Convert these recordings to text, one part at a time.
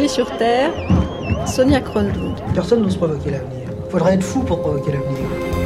sur terre, Sonia Kronlund. Personne n'ose provoquer l'avenir. Il faudrait être fou pour provoquer l'avenir.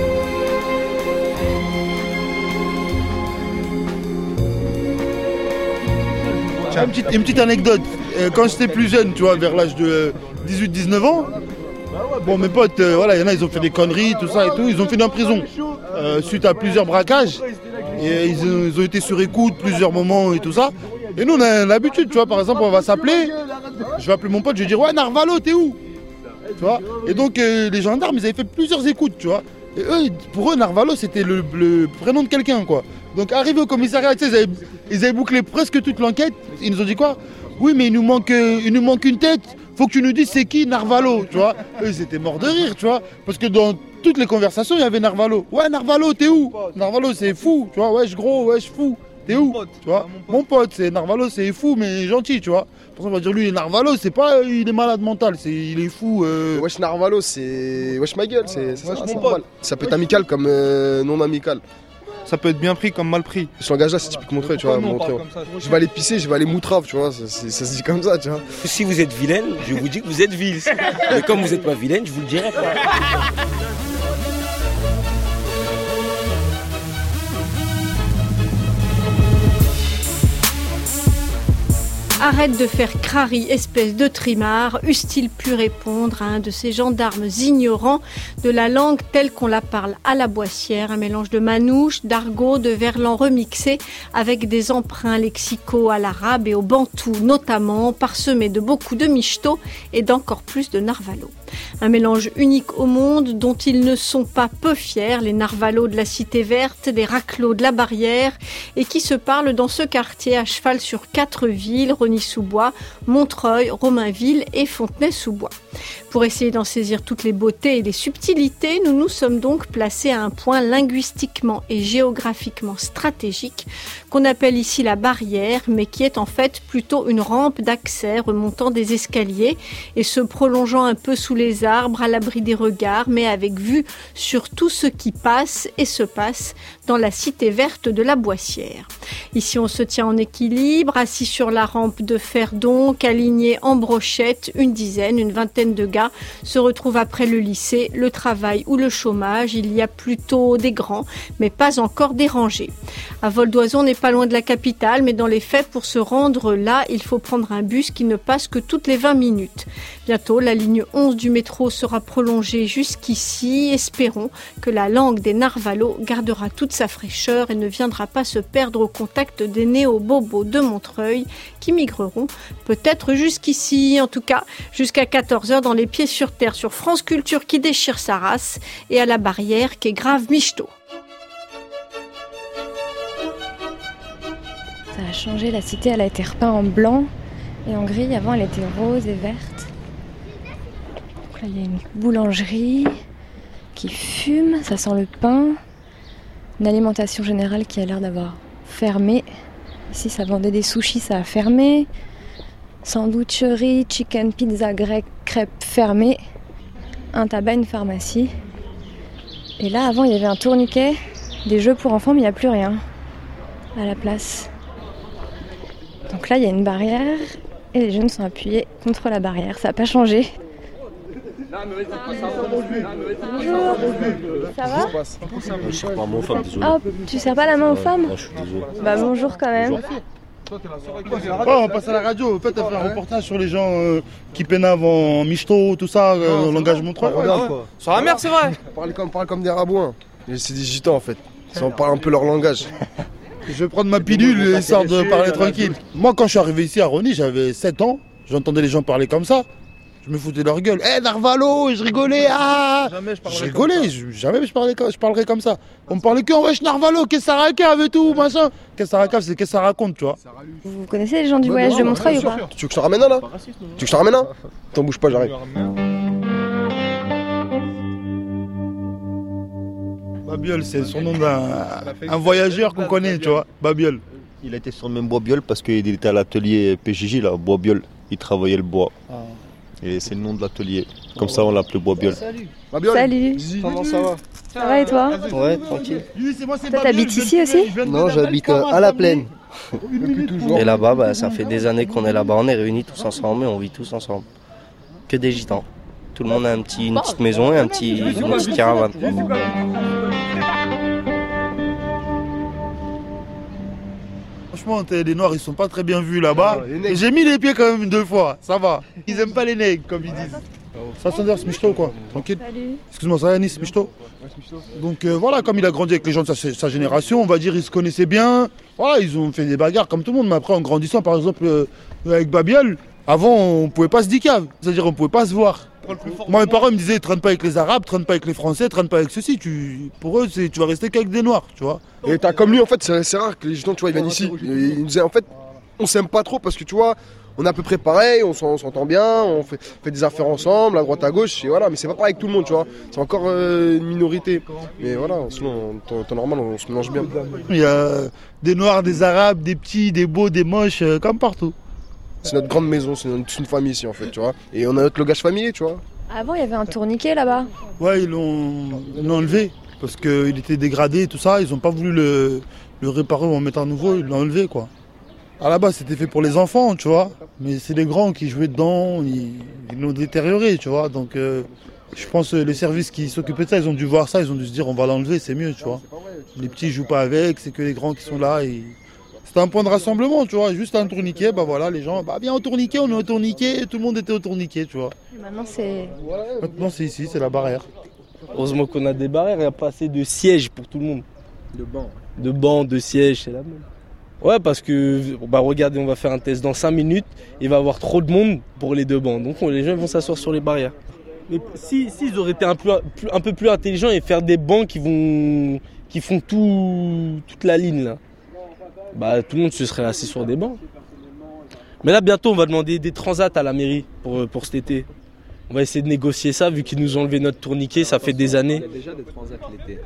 Une petite anecdote. Quand j'étais plus jeune, tu vois, vers l'âge de 18-19 ans, bon, mes potes, voilà, il y en a, ils ont fait des conneries, tout ça et tout. Ils ont fini en prison suite à plusieurs braquages. Et ils ont été sur écoute plusieurs moments et tout ça. Et nous, on a l'habitude, tu vois, par exemple, on va s'appeler. Je vais appeler mon pote, je vais dire, ouais, Narvalo, t'es où? Tu vois. Et donc, les gendarmes, ils avaient fait plusieurs écoutes, tu vois. Et eux, pour eux, Narvalo, c'était le prénom de quelqu'un, quoi. Donc, arrivé au commissariat, tu sais, ils avaient bouclé presque toute l'enquête. Ils nous ont dit quoi? Oui, mais il nous manque une tête. Faut que tu nous dises c'est qui Narvalo, tu vois. Eux, ils étaient morts de rire, tu vois. Parce que dans toutes les conversations, il y avait Narvalo. Ouais, Narvalo, t'es où? Narvalo, c'est fou, tu vois. Wesh, gros, wesh, fou. T'es où? Tu vois. Mon pote, c'est Narvalo, c'est fou, mais gentil, tu vois. Pour ça, on va dire lui, Narvalo, c'est pas il est malade mental, il est fou. Wesh Narvalo, c'est wesh ma gueule, c'est normal. Ça peut être amical comme non amical. Ça peut être bien pris comme mal pris. Ce langage-là, c'est typique Montreuil, tu vois. Je vais aller pisser, je vais aller moutrave, tu vois. Ça se dit comme ça, tu vois. Si vous êtes vilaine, je vous dis que vous êtes vile. Mais comme vous n'êtes pas vilaine, je vous le dirai pas. Arrête de faire crari, espèce de trimard, eussent-ils pu répondre à un de ces gendarmes ignorants de la langue telle qu'on la parle à la Boissière, un mélange de manouche, d'argot, de verlan remixé avec des emprunts lexicaux à l'arabe et au bantou notamment, parsemés de beaucoup de michto et d'encore plus de narvalo. Un mélange unique au monde dont ils ne sont pas peu fiers, les narvalos de la Cité Verte, les raclos de la Barrière, et qui se parlent dans ce quartier à cheval sur 4 villes, Rosny-sous-Bois, Montreuil, Romainville et Fontenay-sous-Bois. Pour essayer d'en saisir toutes les beautés et les subtilités, nous nous sommes donc placés à un point linguistiquement et géographiquement stratégique qu'on appelle ici la Barrière, mais qui est en fait plutôt une rampe d'accès remontant des escaliers et se prolongeant un peu sous les arbres à l'abri des regards, mais avec vue sur tout ce qui passe et se passe dans la Cité Verte de la Boissière. Ici, on se tient en équilibre, assis sur la rampe de fer donc, alignés en brochette, une vingtaine de gars se retrouvent après le lycée, le travail ou le chômage. Il y a plutôt des grands, mais pas encore des rangés. À vol d'oiseau, on n'est pas loin de la capitale, mais dans les faits, pour se rendre là, il faut prendre un bus qui ne passe que toutes les 20 minutes. Bientôt, la ligne 11 du métro sera prolongée jusqu'ici. Espérons que la langue des narvalos gardera toute sa fraîcheur et ne viendra pas se perdre au contact des néo-bobos de Montreuil qui migreront peut-être jusqu'ici, en tout cas jusqu'à 14h dans Les Pieds sur Terre sur France Culture qui déchire sa race et à la Barrière qui est grave michto. Ça a changé, la cité elle a été repeinte en blanc et en gris, avant elle était rose et verte. Donc là il y a une boulangerie qui fume, ça sent le pain. Une alimentation générale qui a l'air d'avoir fermé. Ici ça vendait des sushis, ça a fermé. Sandwicherie, chicken, pizza, grec, crêpes fermé. Un tabac, une pharmacie. Et là avant il y avait un tourniquet, des jeux pour enfants mais il n'y a plus rien à la place. Donc là il y a une barrière et les jeunes sont appuyés contre la barrière, ça n'a pas changé. Bonjour, ça va? Je sers pas mon femme, désolé. Oh, tu sers pas la main aux femmes? Je suis désolé. Bah bonjour quand même. On passe à la radio, en fait, elle fait un reportage sur les gens qui pénavent en michto, tout ça, langage Montreuil. Sur la mer, c'est vrai. On parle comme des rabouins. C'est des gitans en fait. On parle un peu leur langage. Je vais prendre ma pilule histoire de parler tranquille. Moi, quand je suis arrivé ici à Rosny, j'avais 7 ans. J'entendais les gens parler comme ça. Je me foutais de leur gueule. Narvalo, et je rigolais. Jamais je parlerais comme ça. On me parlait que wesh Narvalo, qu'est-ce que ça racave et tout, machin. Qu'est-ce que ça racave, c'est qu'est-ce que ça raconte, tu vois. Vous connaissez les gens du voyage de Montreuil ou pas? Tu veux que je te ramène un là? Tu veux que je te ramène un? T'en bouge pas, j'arrive. Babiole, c'est son nom d'un voyageur qu'on connaît, tu vois. Babiole. Il a été surnommé Bois-Biole parce qu'il était à l'atelier PJJ, là, Bois-Biole. Il travaillait le bois. Et c'est le nom de l'atelier. Comme ça, on l'appelait Bois-Biole. Salut. Salut. Comment ça va? Ça va et toi? Ouais, tranquille. Toi, t'habites ici aussi? Non, j'habite à la Plaine. Et là-bas, ça fait des années qu'on est là-bas, on est réunis tous ensemble et on vit tous ensemble. Que des gitans. Tout le monde a une petite maison et une petite caravane. Franchement, les Noirs, ils sont pas très bien vus là-bas. J'ai mis les pieds quand même 2 fois, ça va. Ils aiment pas les nègres, comme ils disent. Ça Sanders, Michto quoi, tranquille. Excuse-moi, ça va Yanis, Michto. Donc voilà, comme il a grandi avec les gens de sa génération, on va dire, ils se connaissaient bien. Voilà, ils ont fait des bagarres comme tout le monde, mais après en grandissant, par exemple, avec Babiol, avant on pouvait pas se dicave, c'est-à-dire on pouvait pas se voir. Moi mes parents me disaient, traîne pas avec les Arabes, traîne pas avec les Français, traîne pas avec ceux-ci. Pour eux, tu vas rester qu'avec des Noirs, tu vois. Et t'as comme lui, en fait, c'est rare que les gens, tu vois, ils viennent ici. Ils nous disaient, en fait, on s'aime pas trop parce que tu vois, on est à peu près pareil, on s'entend bien, on fait des affaires ensemble, à droite à gauche, et voilà, mais c'est pas pareil avec tout le monde, tu vois. C'est encore une minorité. Mais voilà, sinon, en temps normal, on se mélange bien. Il y a des Noirs, des Arabes, des petits, des beaux, des moches, comme partout. C'est notre grande maison, c'est une famille ici en fait, tu vois. Et on a notre logage familier, tu vois. Avant, il y avait un tourniquet là-bas. Ouais, ils l'ont enlevé parce qu'il était dégradé et tout ça. Ils n'ont pas voulu le réparer ou en mettre un nouveau, ils l'ont enlevé quoi. À la base, c'était fait pour les enfants, tu vois. Mais c'est les grands qui jouaient dedans, ils l'ont détérioré, tu vois. Donc je pense que les services qui s'occupaient de ça, ils ont dû voir ça, ils ont dû se dire on va l'enlever, c'est mieux, tu vois. Les petits jouent pas avec, c'est que les grands qui sont là. C'était un point de rassemblement, tu vois, juste un tourniquet, bah voilà, les gens, bah viens au tourniquet, on est au tourniquet, tout le monde était au tourniquet, tu vois. Et maintenant c'est ici, c'est la barrière. Heureusement qu'on a des barrières, il n'y a pas assez de sièges pour tout le monde. De bancs, de sièges, c'est la même. Ouais, parce que, regardez, on va faire un test dans 5 minutes, il va y avoir trop de monde pour les 2 bancs, donc les gens vont s'asseoir sur les barrières. Mais s'ils auraient été un peu plus intelligents et faire des bancs qui font toute la ligne là. Tout le monde se serait assis sur des bancs. Mais là, bientôt, on va demander des transats à la mairie pour cet été. On va essayer de négocier ça, vu qu'ils nous ont enlevé notre tourniquet, ça fait des années. Il y a déjà des transats l'été.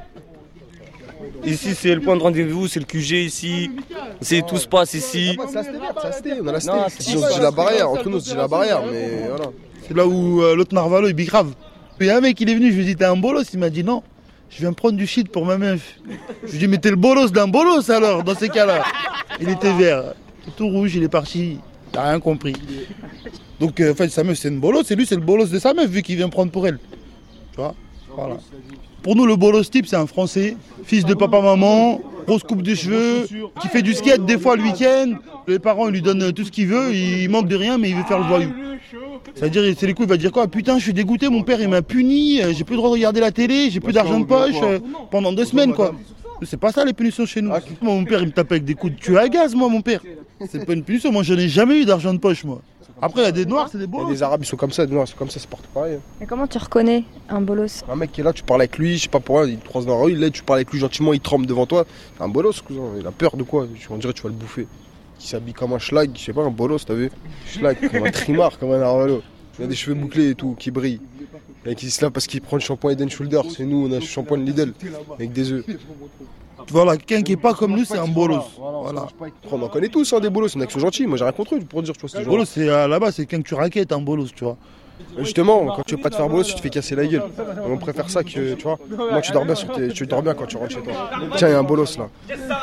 Ici, c'est le point de rendez-vous, c'est le QG ici. Tout se passe ici. C'est la cité, on a la cité. On se dit la barrière, entre nous, on se dit la barrière, mais voilà. C'est là où l'autre Narvalo, il bicrave. Il y a un mec, il est venu, je lui ai dit, t'es un bolos? Il m'a dit non. Je viens prendre du shit pour ma meuf. Je lui ai dit, mais t'es le bolos d'un bolos alors, dans ces cas-là. Il était vert, tout rouge, il est parti, il n'a rien compris. Donc en fait, sa meuf c'est une bolos, et lui c'est le bolos de sa meuf, vu qu'il vient prendre pour elle. Tu vois, voilà. Pour nous, le bolos type, c'est un Français, fils de papa-maman, grosse coupe de cheveux, qui fait du skate des fois le week-end. Les parents ils lui donnent tout ce qu'il veut, il manque de rien, mais il veut faire le voyou. C'est-à-dire, c'est les coups, il va dire quoi? Putain, je suis dégoûté, mon père il m'a puni, j'ai plus le droit de regarder la télé, j'ai plus d'argent de poche pendant 2 semaines quoi. C'est pas ça les punitions chez nous. Moi, mon père il me tapait avec des coups de tueur à gaz, moi mon père. C'est pas une punition, moi je n'ai jamais eu d'argent de poche moi. Après il y a des noirs, c'est des bolos. Les Arabes ils sont comme ça, les noirs ils sont comme ça, c'est partout pareil. Mais comment tu reconnais un bolos? Un mec qui est là, tu parles avec lui, je sais pas pourquoi, il te croise dans la rue, là tu parles avec lui gentiment, il tremble devant toi. C'est un bolos, cousin, il a peur de quoi? On dirait que tu vas le bouffer. Il s'habille comme un schlag, je sais pas, un bolos, t'as vu? Schlag, comme un trimar, comme un Narvalo. Il a des cheveux bouclés et tout, qui brillent. Et qui se lave parce qu'il prend le shampoing Head & Shoulders. C'est nous, on a le shampoing de Lidl, avec des œufs. Voilà, quelqu'un qui est pas comme nous, c'est un bolos. Voilà. On en connaît tous, hein, des bolos, il y en a qui sont gentils. Moi j'ai rien contre eux pour dire, tu vois. Bolos, c'est là-bas, c'est quelqu'un que tu raquettes, un bolos, tu vois. Justement, quand tu veux pas te faire bolos, tu te fais casser la gueule. On préfère ça que, tu vois. Moi tu dors bien, tu dors bien quand tu rentres chez toi. Tiens, il y a un bolos là.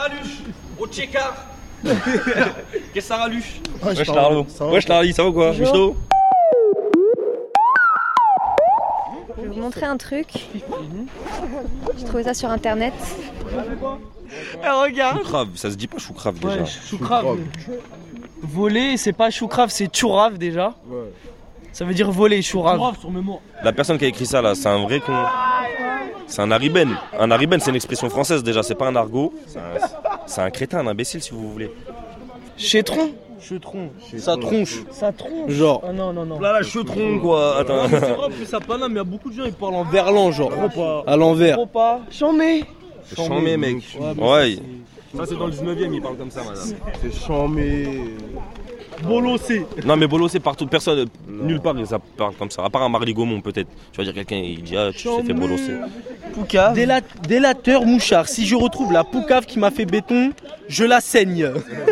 Qu'est-ce que ça raluche? Wesh Larlo. Wesh Larli, ça va quoi? Michto? Je vais vous montrer un truc. J'ai trouvé ça sur internet. Regarde. Choucrave, ça se dit pas choucrave déjà. Ouais, choucrave. Voler, c'est pas choucrave, c'est chourave déjà. Ouais. Ça veut dire voler, chourave. La personne qui a écrit ça là, c'est un vrai con. C'est un ariben. Un ariben, c'est une expression française déjà, c'est pas un argot. C'est un crétin, un imbécile si vous voulez. Chétron. Ça tronche. Genre. Ah non. Là, chetron quoi. Attends. C'est vrai, plus ça pas là, mais il y a beaucoup de gens, ils parlent en verlan, genre. À l'envers. Chambé, mec. Ouais. Ça, c'est dans le 19ème, ils parlent comme ça, madame. C'est chambé. Bolossé. Non, mais bolossé partout, personne, nulle part, ça parle comme ça. À part un Marly Gaumont, peut-être. Tu vas dire quelqu'un, il dit, ah, tu t'es fait bolosser. Poucave. Délateur mouchard. Si je retrouve la poucave qui m'a fait béton, je la saigne.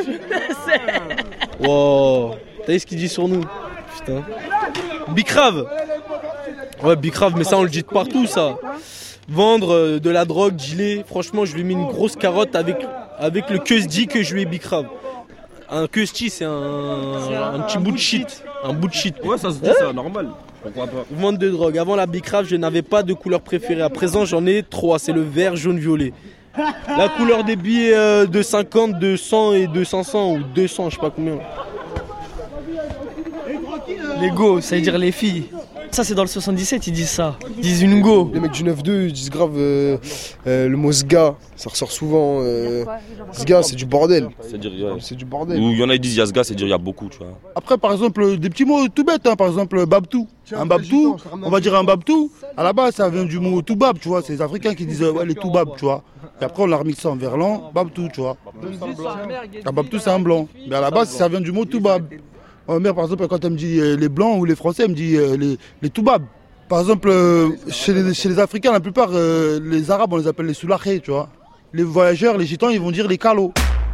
Wow. T'as vu ce qu'il dit sur nous? Putain. Bicrave. Ouais, bicrave, mais ça, on le dit de partout, ça. Vendre de la drogue, gilet. Franchement, je lui ai mis une grosse carotte avec avec le Kusdi que je lui ai Bicrave. Un Kusdi, c'est un petit bout de shit. Un bout de shit. Ouais, ça se dit, c'est normal. Pourquoi pas? Vente de drogue. Avant la Bicrave, je n'avais pas de couleur préférée. À présent, j'en ai 3. C'est le vert, jaune, violet. La couleur des billets de 50, de 100 et de 500 ou 200, je sais pas combien. Les go, ça veut dire les filles. Ça, c'est dans le 77, ils disent ça. Ils disent une go. Les mecs du 9-2, ils disent grave le mot sga. Ça ressort souvent. Sga, c'est du bordel. C'est du bordel. Ou il y en a qui disent Yazga, c'est dire il y a beaucoup, tu vois. Après, par exemple, des petits mots tout bêtes, hein, par exemple, babtou. Un babtou, on va dire un babtou. À la base, ça vient du mot toubab, tu vois. C'est les Africains qui disent ouais, les toubab, tu vois. Et après, on l'a remixé en verlan, babtou, tu vois. Un babtou, c'est un blanc. Mais à la base, ça vient du mot toubab. Ma mère, par exemple, quand elle me dit les blancs ou les français, elle me dit les toubabs. Par exemple, chez les Africains, la plupart, les Arabes, on les appelle les soulahés, tu vois. Les voyageurs, les gitans, ils vont dire les calos.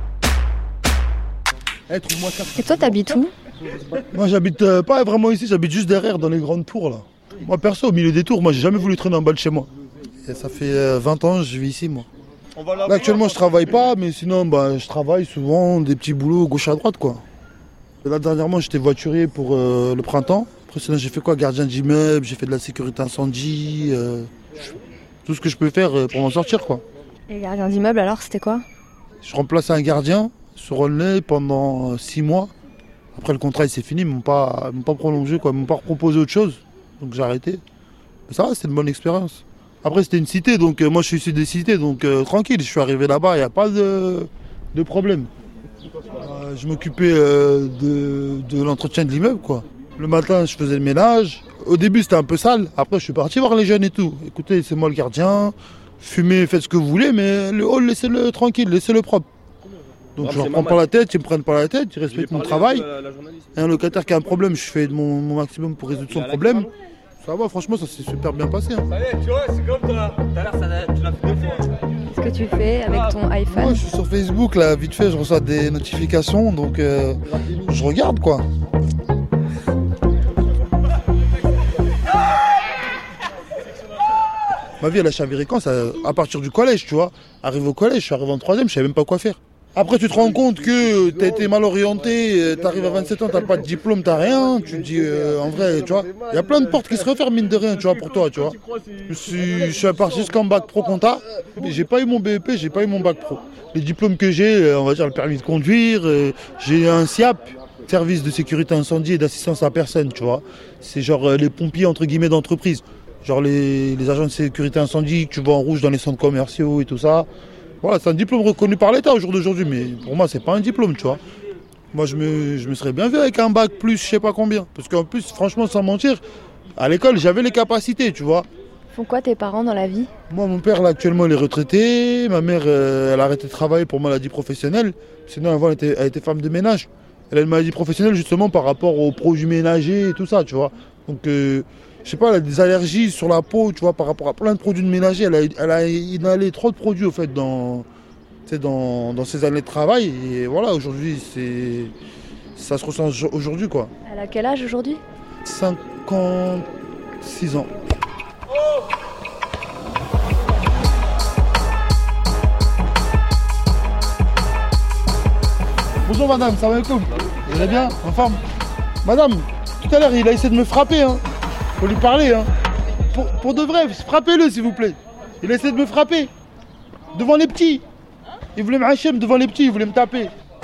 Et toi, t'habites où? Moi, j'habite pas vraiment ici, j'habite juste derrière, dans les grandes tours, là. Moi, perso, au milieu des tours, moi, j'ai jamais voulu traîner en bas de chez moi. Et ça fait 20 ans que je vis ici, moi. Là, actuellement, je travaille pas, mais sinon, bah, je travaille souvent des petits boulots gauche à droite, quoi. Là, dernièrement, j'étais voiturier pour le printemps. Après, sinon, j'ai fait quoi? Gardien d'immeuble, j'ai fait de la sécurité incendie. Tout ce que je peux faire pour m'en sortir, quoi. Et gardien d'immeuble, alors, c'était quoi? Je remplaçais un gardien sur Aulnay pendant 6 mois. Après, le contrat, il s'est fini. Ils m'ont pas prolongé, quoi. Ils m'ont pas proposé autre chose. Donc, j'ai arrêté. Mais ça va, c'était une bonne expérience. Après, c'était une cité, donc moi, je suis issu des cités, donc tranquille. Je suis arrivé là-bas, il n'y a pas de problème. Je m'occupais de l'entretien de l'immeuble, quoi. Le matin, je faisais le ménage. Au début, c'était un peu sale. Après, je suis parti voir les jeunes et tout. Écoutez, c'est moi le gardien. Fumez, faites ce que vous voulez, mais le hall, laissez-le tranquille, laissez-le propre. Donc, je ne leur prends pas la tête, ils me prennent pas la tête, ils respectent mon travail. Et un locataire qui a un problème, je fais mon maximum pour résoudre son problème. Ça va, franchement, ça s'est super bien passé. Hein. Ça y est, tu vois, c'est comme toi. Tout à l'heure, tu l'as fait 2 fois. Qu'est-ce que tu fais avec ton iPhone? Moi, je suis sur Facebook, là, vite fait, je reçois des notifications, donc je regarde, quoi. Ma vie, elle a chaviré quand ça, à partir du collège, tu vois. Arrivé au collège, je suis arrivé en 3e, je savais même pas quoi faire. Après, tu te rends compte que tu as été mal orienté, tu arrives à 27 ans, tu pas de diplôme, tu rien. Tu te dis, en vrai, tu vois, il y a plein de portes qui se referment, mine de rien, tu vois, pour toi, tu vois. Je suis parti jusqu'en bac pro compta, mais j'ai pas eu mon BEP, j'ai pas eu mon bac pro. Les diplômes que j'ai, on va dire le permis de conduire, j'ai un SIAP, service de sécurité incendie et d'assistance à personne, tu vois. C'est genre les pompiers, entre guillemets, d'entreprise. Genre les agents de sécurité incendie que tu vois en rouge dans les centres commerciaux et tout ça. Voilà, c'est un diplôme reconnu par l'État au jour d'aujourd'hui, mais pour moi, c'est pas un diplôme, tu vois. Moi, je me serais bien vu avec un bac plus, je sais pas combien. Parce qu'en plus, franchement, sans mentir, à l'école, j'avais les capacités, tu vois. Font quoi tes parents dans la vie? Moi, mon père, là, actuellement, il est retraité. Ma mère, elle a arrêté de travailler pour maladie professionnelle. Sinon, avant, elle était femme de ménage. Elle a une maladie professionnelle, justement, par rapport aux produits ménagers et tout ça, tu vois. Donc, je sais pas, elle a des allergies sur la peau, tu vois, par rapport à plein de produits de ménager. Elle a inhalé trop de produits, au fait, dans ses années de travail. Et voilà, aujourd'hui, ça se ressent aujourd'hui, quoi. Elle a quel âge aujourd'hui? 56 ans. Bonjour madame, ça va alaikum. Vous allez bien? En forme? Madame, tout à l'heure, il a essayé de me frapper, hein. Faut lui parler, hein. Pour de vrai, frappez-le s'il vous plaît. Il a essayé de me frapper. Devant les petits. Il voulait me hacher devant les petits, il voulait me taper.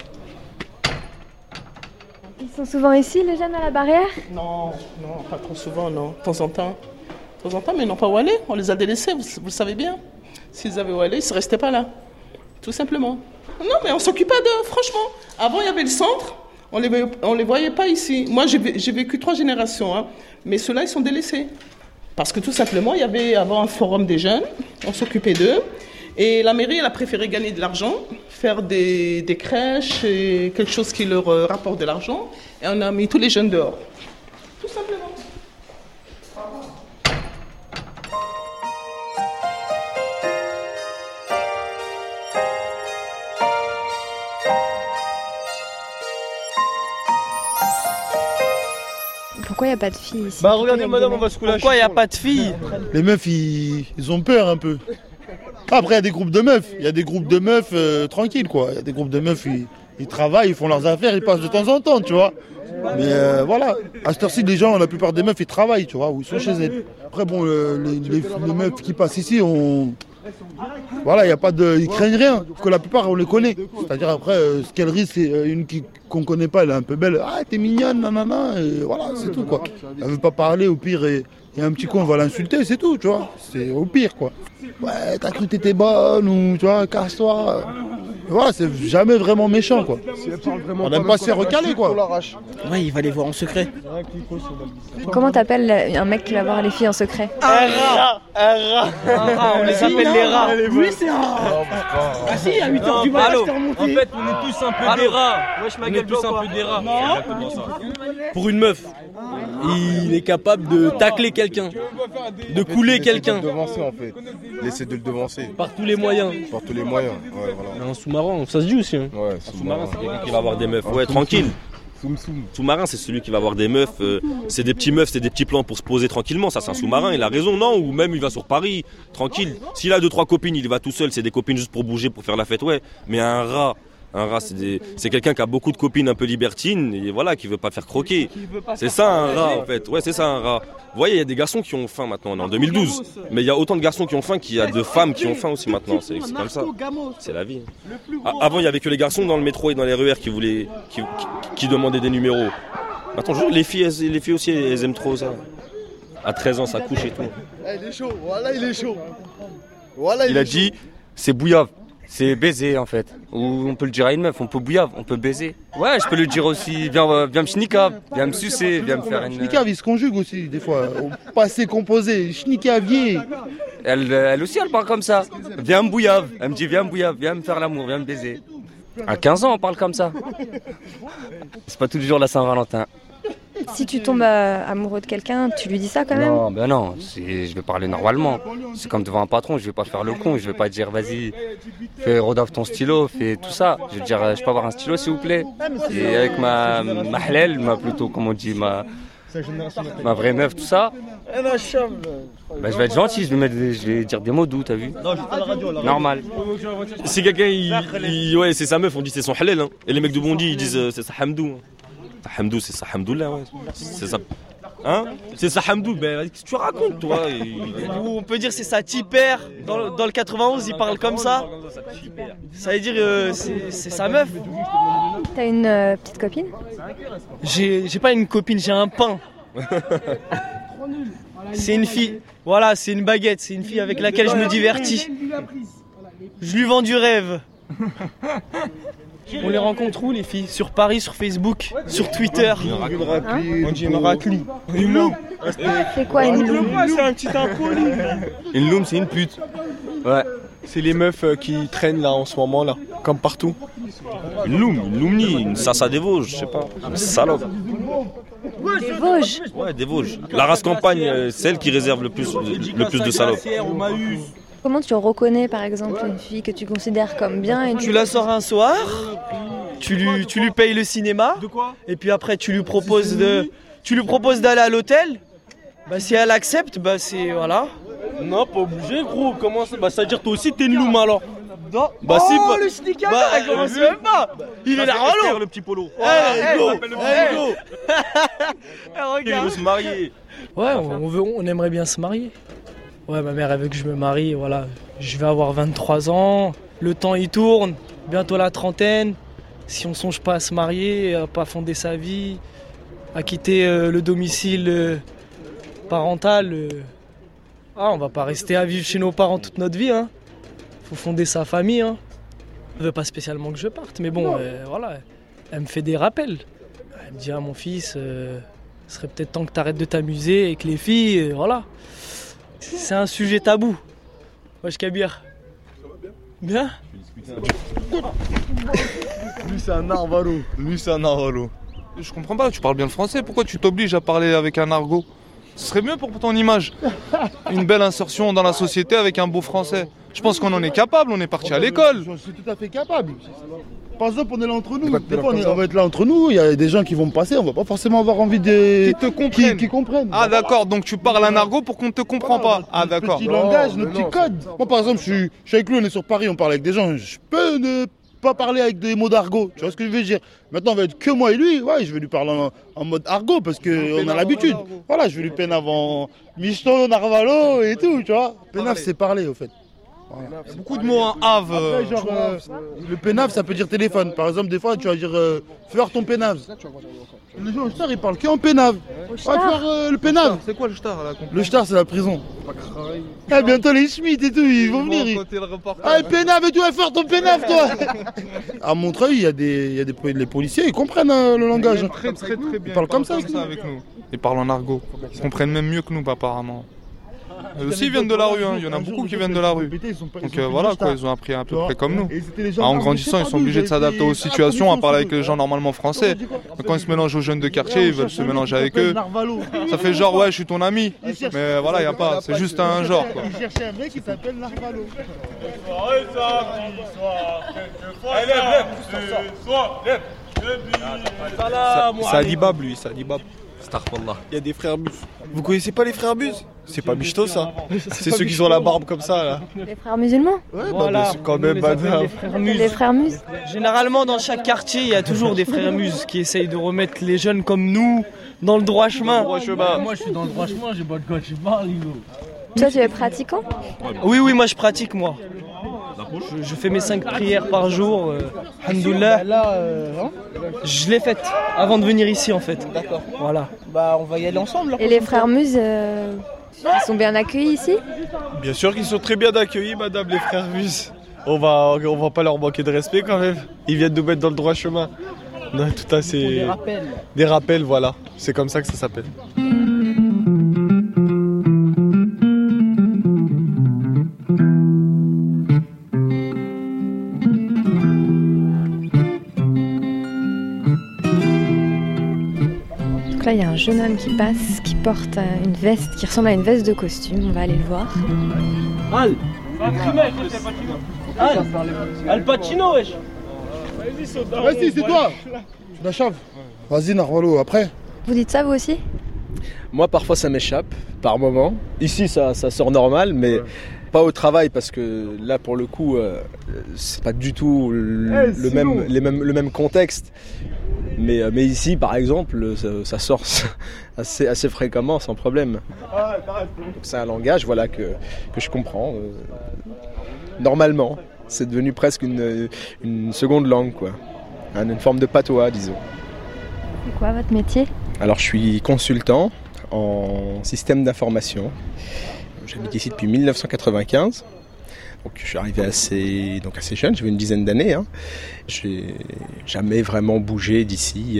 Ils sont souvent ici, les jeunes à la barrière? Non, pas trop souvent, non. De temps en temps, mais ils n'ont pas où aller. On les a délaissés, vous le savez bien. S'ils avaient où aller, ils ne restaient pas là. Tout simplement. Non, mais on s'occupe pas d'eux, franchement. Avant, il y avait le centre. On les voyait pas ici. Moi, j'ai vécu 3 générations, hein, mais ceux-là, ils sont délaissés. Parce que tout simplement, il y avait avant un forum des jeunes, on s'occupait d'eux, et la mairie, elle a préféré gagner de l'argent, faire des crèches, et quelque chose qui leur rapporte de l'argent, et on a mis tous les jeunes dehors. Tout simplement. Pourquoi il n'y a pas de filles ici? Bah regardez madame, on va se couler. Pourquoi il n'y a pas de filles? Les meufs, ils ont peur un peu. Après, il y a des groupes de meufs. Il y a des groupes de meufs tranquilles, quoi. Il y a des groupes de meufs, ils travaillent, ils font leurs affaires, ils passent de temps en temps, tu vois. Mais voilà, à cette heure-ci, les gens, la plupart des meufs, ils travaillent, tu vois, ou ils sont chez elles. Après, bon, les meufs qui passent ici, voilà, il y a pas de, ils craignent rien, parce que la plupart, on les connaît. C'est-à-dire, après, ce qu'elle risque, c'est une qu'on connaît pas, elle est un peu belle. Ah, t'es mignonne, nanana, et voilà, c'est tout, quoi. Elle veut pas parler, au pire, il y a un petit con, on va l'insulter, c'est tout, tu vois. C'est au pire, quoi. Ouais, t'as cru que t'étais bonne, ou, tu vois, casse-toi. Voilà, c'est jamais vraiment méchant, quoi. On n'aime pas se faire recaler, quoi. Ouais, il va les voir en secret. Comment t'appelles un mec qui va voir les filles en secret? Un rat. On les appelle les rats. Oui, c'est un rat. Ah si, à 8h du matin, je t'ai remonté. En fait, on est tous un peu des rats. On est tous un peu des rats. Pour une meuf, il est capable de tacler quelqu'un, de couler quelqu'un. De le devancer, en fait. Laisser de le devancer. Par tous les moyens. Par tous les moyens, ouais, voilà. Un sous-marin, ça se dit aussi. Hein. Ouais, sous-marin, c'est quelqu'un qui va avoir des meufs. Ouais, tranquille. Sous-marin, c'est celui qui va avoir des meufs. C'est des petits meufs, c'est des petits plans pour se poser tranquillement. Ça, c'est un sous-marin, il a raison, non? Ou même il va sur Paris, tranquille. S'il a 2-3 copines, il va tout seul. C'est des copines juste pour bouger, pour faire la fête, ouais. Mais un rat, c'est quelqu'un qui a beaucoup de copines un peu libertines et voilà, qui veut pas faire croquer. C'est ça un rat, en fait. Ouais, c'est ça un rat. Vous voyez, il y a des garçons qui ont faim maintenant, on est en 2012. Mais il y a autant de garçons qui ont faim qu'il y a de femmes qui ont faim aussi maintenant. C'est comme ça. C'est la vie. Avant, il y avait que les garçons dans le métro et dans les RER qui demandaient des numéros. Maintenant, les filles aussi, elles aiment trop ça. À 13 ans, ça couche et tout. Il est chaud, voilà, il est chaud. Voilà, il a dit, c'est bouillave. C'est baiser en fait. Ou on peut le dire à une meuf, on peut bouillave, on peut baiser. Ouais, je peux le dire aussi, viens me schnicave, viens me sucer, viens me faire une... Schnicave, il se conjugue aussi des fois, au passé composé, schnicavier. Elle aussi, elle parle comme ça. Viens me bouillave, elle me dit viens me bouillave, viens me faire l'amour, viens me baiser. À 15 ans, on parle comme ça. C'est pas tous les jours la Saint-Valentin. Si tu tombes amoureux de quelqu'un, tu lui dis ça quand même? Non, ben non, je vais parler normalement. C'est comme devant un patron, je vais pas faire le con, je vais pas dire vas-y, fais rodave ton stylo, fais tout ça. Je vais dire je peux avoir un stylo s'il vous plaît. Et avec ma halal, plutôt comme on dit, ma vraie meuf, tout ça. Ben, je vais être gentil, je vais dire des mots doux, t'as vu? Normal. Si quelqu'un, ouais, c'est sa meuf, on dit c'est son halal. Hein. Et les mecs de Bondy, ils disent c'est sa hamdou. Hein. Hamdou, c'est ça, Hamdoullah, ouais. C'est ça. Hein? C'est ça, Hamdou. Ben, qu'est-ce que tu racontes, toi? On peut dire c'est ça, Tipper. Dans le 91, il parle comme ça. Ça veut dire c'est sa meuf. T'as une petite copine? J'ai pas une copine, j'ai un pain. C'est une fille. Voilà, c'est une baguette. C'est une fille avec laquelle je me divertis. Je lui vends du rêve. On les rencontre où les filles? Sur Paris, sur Facebook, sur Twitter. On dit une raclie. Une loum. C'est quoi une loum? C'est un petit impoli. Une loum, c'est une pute. Ouais. C'est les meufs qui traînent là en ce moment là, comme partout. Une loumni, une sassa des Vosges, je sais pas. Une salope. Des Vosges? Ouais, des Vosges. La race campagne, c'est elle qui réserve le plus de salopes. Comment tu reconnais par exemple une fille que tu considères comme bien et tu la sors un soir, tu lui payes le cinéma, et puis après tu lui proposes d'aller à l'hôtel. Bah si elle accepte, bah c'est voilà. Non, pas obligé gros, comment ça? Bah ça veut dire toi aussi t'es une loum alors. Non. Bah oh, si pas. Le sneaker, elle commence même pas. Il est là, Rollo. Le petit polo. Regarde. Il veut se marier. Ouais, on aimerait bien se marier. Ouais, ma mère elle veut que je me marie, voilà. Je vais avoir 23 ans, le temps il tourne, bientôt la trentaine. Si on songe pas à se marier, à pas fonder sa vie, à quitter le domicile parental, on va pas rester à vivre chez nos parents toute notre vie, hein. Faut fonder sa famille, hein. Elle veut pas spécialement que je parte, mais bon, voilà. Elle me fait des rappels. Elle me dit mon fils, ce serait peut-être temps que t'arrêtes de t'amuser avec les filles, voilà. C'est un sujet tabou. Wesh Kabir. Bien? Lui c'est un narvalo. Je comprends pas, tu parles bien le français, pourquoi tu t'obliges à parler avec un argot? Ce serait mieux pour ton image. Une belle insertion dans la société avec un beau français. Je pense qu'on en est capable, on est parti à l'école. Je suis tout à fait capable. Par exemple, on est là entre nous. Des fois, on va être là entre nous. Il y a des gens qui vont me passer. On va pas forcément avoir envie de. Qui comprennent. Ah, d'accord. Donc tu parles un argot pour qu'on ne te comprend pas. Ah, d'accord. Notre petit langage, notre petit code. Moi, par exemple, je suis avec lui, on est sur Paris, on parle avec des gens. Je peux ne pas parler avec des mots d'argot. Tu vois ce que je veux dire? Maintenant, on va être que moi et lui. Ouais, je vais lui parler en mode argot parce qu'on a l'habitude. Voilà, je vais lui pénave en Michto, Narvalo et tout, tu vois. Pénave, c'est parler, au fait. Voilà. Il y a beaucoup de mots en ave. Après, genre, le pénave, ça peut dire téléphone. Par exemple, des fois, tu vas dire faire ton pénave. Les gens au star, ils parlent qu'en pénave. Ouais, faire le pénave. C'est quoi le star là? Le star, c'est la prison. Ah, bientôt les Schmitt et tout, ils vont venir. Ah, pénave et tu vas faire ton pénave, toi. À Montreuil, il y a les policiers, ils comprennent le langage. Très bien. Ils parlent comme ça avec nous. Ils parlent en argot. Ils comprennent même mieux que nous, apparemment. Eux aussi, ils viennent de la rue, hein. Il y en a beaucoup qui viennent de la rue. Donc voilà, quoi, ils ont appris à peu près comme nous. En grandissant, ils sont obligés de s'adapter aux situations, à parler avec les gens normalement français. Mais quand ils se mélangent aux jeunes de quartier, ils veulent se mélanger avec eux. Ça fait genre, ouais, je suis ton ami. Mais voilà, il n'y a pas, c'est juste un genre, quoi. Ils cherchaient un mec qui s'appelle Narvalo. C'est Adibab, lui, c'est Adibab. Il y a des frères Buz. Vous connaissez pas les frères Buz? C'est pas Michto, ça. C'est ceux qui ont la barbe comme ça, là. Les frères musulmans? Ouais, voilà, c'est quand même badin. Les frères Muses. Généralement, dans chaque quartier, il y a toujours des frères Muses qui essayent de remettre les jeunes comme nous dans le droit chemin. Moi, je suis dans le droit chemin, j'ai pas de quoi tu parles, Lilo. Toi, tu es pratiquant? Oui, moi, je pratique, moi. Je fais mes 5 prières par jour. Alhamdoulilah. Je l'ai faite avant de venir ici, en fait. D'accord. Voilà. Bah, on va y aller ensemble. Et les frères Muses, ils sont bien accueillis ici? Bien sûr qu'ils sont très bien accueillis, madame, les frères Buz. On va pas leur manquer de respect quand même. Ils viennent nous mettre dans le droit chemin. On a tout assez. Des rappels. Des rappels, voilà. C'est comme ça que ça s'appelle. Là, il y a un jeune homme qui passe, qui porte une veste qui ressemble à une veste de costume. On va aller le voir. Al Pacino, wesh. Vas-y, c'est toi. La chave. Vas-y, Narvalo, après. Vous dites ça, vous aussi? Moi, parfois, ça m'échappe, par moment. Ici, ça sort normal, mais pas au travail, parce que là, pour le coup, c'est pas du tout le même contexte. Mais ici, par exemple, ça sort assez fréquemment, sans problème. Donc, c'est un langage, voilà, que je comprends. Normalement, c'est devenu presque une seconde langue, quoi. Une forme de patois, disons. C'est quoi votre métier? Alors, je suis consultant en système d'information. J'habite ici depuis 1995. Donc, je suis arrivé assez jeune, j'avais une dizaine d'années. Hein. J'ai jamais vraiment bougé d'ici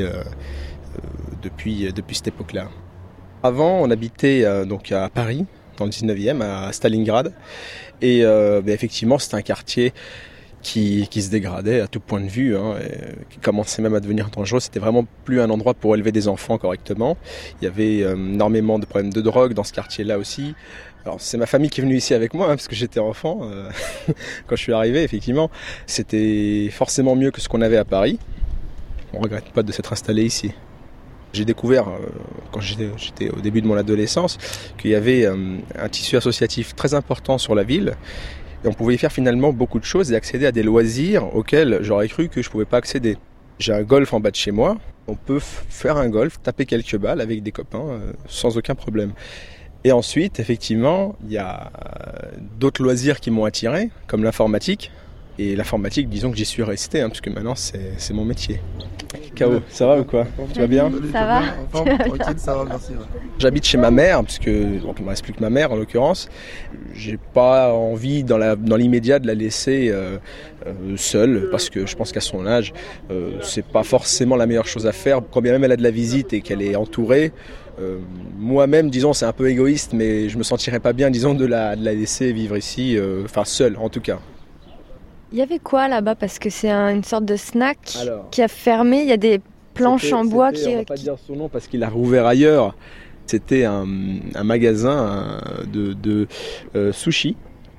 depuis cette époque-là. Avant, on habitait donc à Paris, dans le 19e, à Stalingrad. Et effectivement, c'était un quartier qui se dégradait à tout point de vue, hein, qui commençait même à devenir dangereux. C'était vraiment plus un endroit pour élever des enfants correctement. Il y avait énormément de problèmes de drogue dans ce quartier-là aussi. Alors c'est ma famille qui est venue ici avec moi, hein, parce que j'étais enfant quand je suis arrivé, effectivement. C'était forcément mieux que ce qu'on avait à Paris. On ne regrette pas de s'être installé ici. J'ai découvert, quand j'étais au début de mon adolescence, qu'il y avait un tissu associatif très important sur la ville. Et on pouvait y faire finalement beaucoup de choses et accéder à des loisirs auxquels j'aurais cru que je ne pouvais pas accéder. J'ai un golf en bas de chez moi. On peut faire un golf, taper quelques balles avec des copains sans aucun problème. Et ensuite, effectivement, il y a d'autres loisirs qui m'ont attiré, comme l'informatique. Et l'informatique, disons que j'y suis resté, hein, parce que maintenant, c'est mon métier. K.O., ça va ou quoi? Tu vas bien? Ça va. Tranquille, ça va, merci. J'habite chez ma mère, puisque donc, il ne me reste plus que ma mère, en l'occurrence. J'ai pas envie, dans l'immédiat, de la laisser seule, parce que je pense qu'à son âge, c'est pas forcément la meilleure chose à faire. Quand bien même elle a de la visite et qu'elle est entourée, moi-même, disons, c'est un peu égoïste, mais je me sentirais pas bien, disons, de la laisser vivre ici, seule, en tout cas. Il y avait quoi là-bas? Parce que c'est une sorte de snack qui a fermé. Il y a des planches en bois qui... On va pas dire son nom parce qu'il a rouvert ailleurs. C'était un magasin de sushi.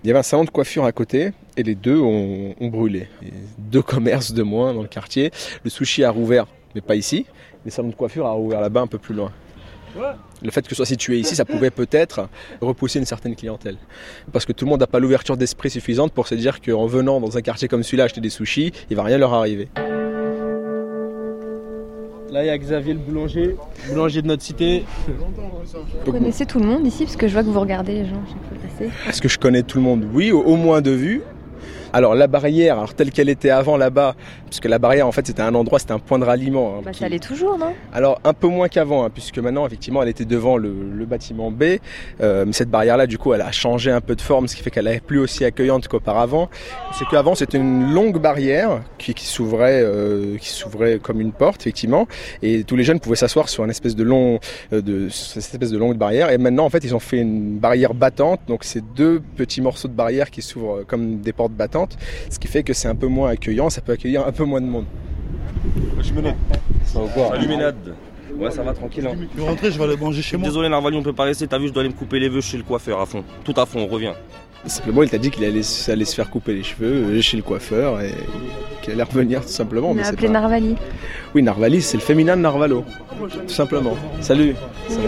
Il y avait un salon de coiffure à côté et les deux ont brûlé. Et 2 commerces de moins dans le quartier. Le sushi a rouvert, mais pas ici. Les salons de coiffure a rouvert là-bas un peu plus loin. Le fait que ce soit situé ici, ça pouvait peut-être repousser une certaine clientèle. Parce que tout le monde n'a pas l'ouverture d'esprit suffisante pour se dire qu'en venant dans un quartier comme celui-là acheter des sushis, il va rien leur arriver. Là, il y a Xavier le boulanger de notre cité. Vous connaissez tout le monde ici, parce que je vois que vous regardez les gens chaque fois passer. Est-ce que je connais tout le monde? Oui, au moins de vue. Alors la barrière, telle qu'elle était avant là-bas, puisque la barrière en fait c'était un endroit, c'était un point de ralliement. Ça l'est toujours, non? Alors un peu moins qu'avant, puisque maintenant effectivement elle était devant le bâtiment B, mais cette barrière-là du coup elle a changé un peu de forme, ce qui fait qu'elle n'est plus aussi accueillante qu'auparavant. C'est qu'avant c'était une longue barrière qui s'ouvrait comme une porte effectivement, et tous les jeunes pouvaient s'asseoir sur une espèce de longue barrière. Et maintenant en fait ils ont fait une barrière battante, donc c'est 2 petits morceaux de barrière qui s'ouvrent comme des portes battantes. Ce qui fait que c'est un peu moins accueillant, ça peut accueillir un peu moins de monde. Je me note. Salut Ménade. Ouais, ça va tranquille. Hein. Je vais rentrer, je vais aller manger chez moi. Désolé Narvali, on peut pas rester. T'as vu, je dois aller me couper les cheveux chez le coiffeur à fond. Tout à fond, on revient. Simplement, il t'a dit qu'il allait se faire couper les cheveux chez le coiffeur et qu'il allait revenir tout simplement. On a appelé Narvali. Oui, Narvali, c'est le féminin de Narvalo. Tout simplement. Salut. Ça va ?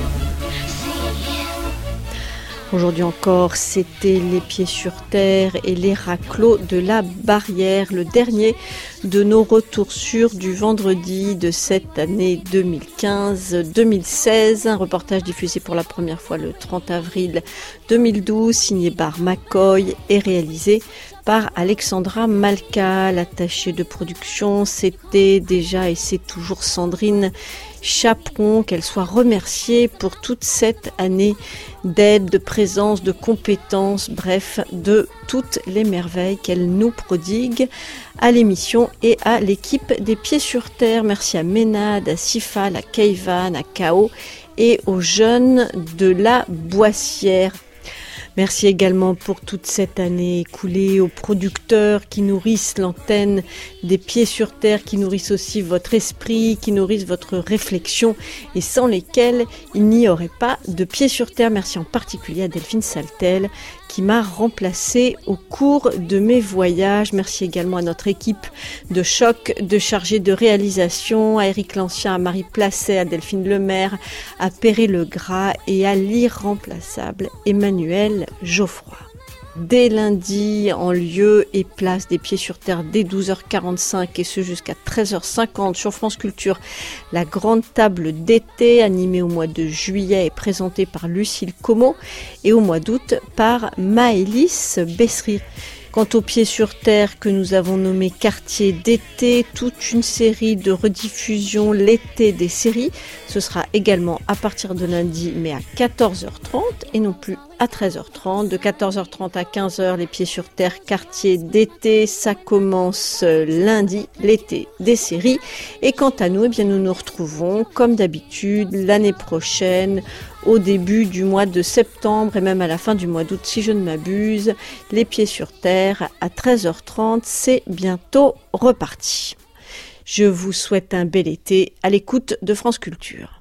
Aujourd'hui encore, c'était les pieds sur terre et les raclos de la barrière, le dernier de nos retours sûrs du vendredi de cette année 2015-2016. Un reportage diffusé pour la première fois le 30 avril 2012, signé par McCoy et réalisé par Alexandra Malka. L'attachée de production, c'était déjà et c'est toujours Sandrine Chaperon, qu'elle soit remerciée pour toute cette année d'aide, de présence, de compétences, bref, de toutes les merveilles qu'elle nous prodigue à l'émission et à l'équipe des Pieds sur Terre. Merci à Ménade, à Sifal, à Keivan, à Kao et aux jeunes de la Boissière. Merci également pour toute cette année écoulée, aux producteurs qui nourrissent l'antenne des Pieds sur Terre, qui nourrissent aussi votre esprit, qui nourrissent votre réflexion et sans lesquels il n'y aurait pas de Pieds sur Terre. Merci en particulier à Delphine Saltel qui m'a remplacée au cours de mes voyages. Merci également à notre équipe de choc, de chargés de réalisation, à Éric Lancien, à Marie Placet, à Delphine Lemaire, à Perret Legras et à l'irremplaçable Emmanuel Geoffroy. Dès lundi, en lieu et place des Pieds sur Terre, dès 12h45 et ce jusqu'à 13h50 sur France Culture, la grande table d'été animée au mois de juillet et présentée par Lucille Como et au mois d'août par Maëlys Bessri. Quant aux Pieds sur Terre que nous avons nommé Quartier d'été, toute une série de rediffusions, l'été des séries, ce sera également à partir de lundi mais à 14h30 et non plus à 13h30. De 14h30 à 15h, les Pieds sur Terre, Quartier d'été, ça commence lundi, l'été des séries. Et quant à nous, eh bien, nous nous retrouvons comme d'habitude l'année prochaine, au début du mois de septembre et même à la fin du mois d'août si je ne m'abuse. Les Pieds sur Terre à 13h30, c'est bientôt reparti. Je vous souhaite un bel été à l'écoute de France Culture.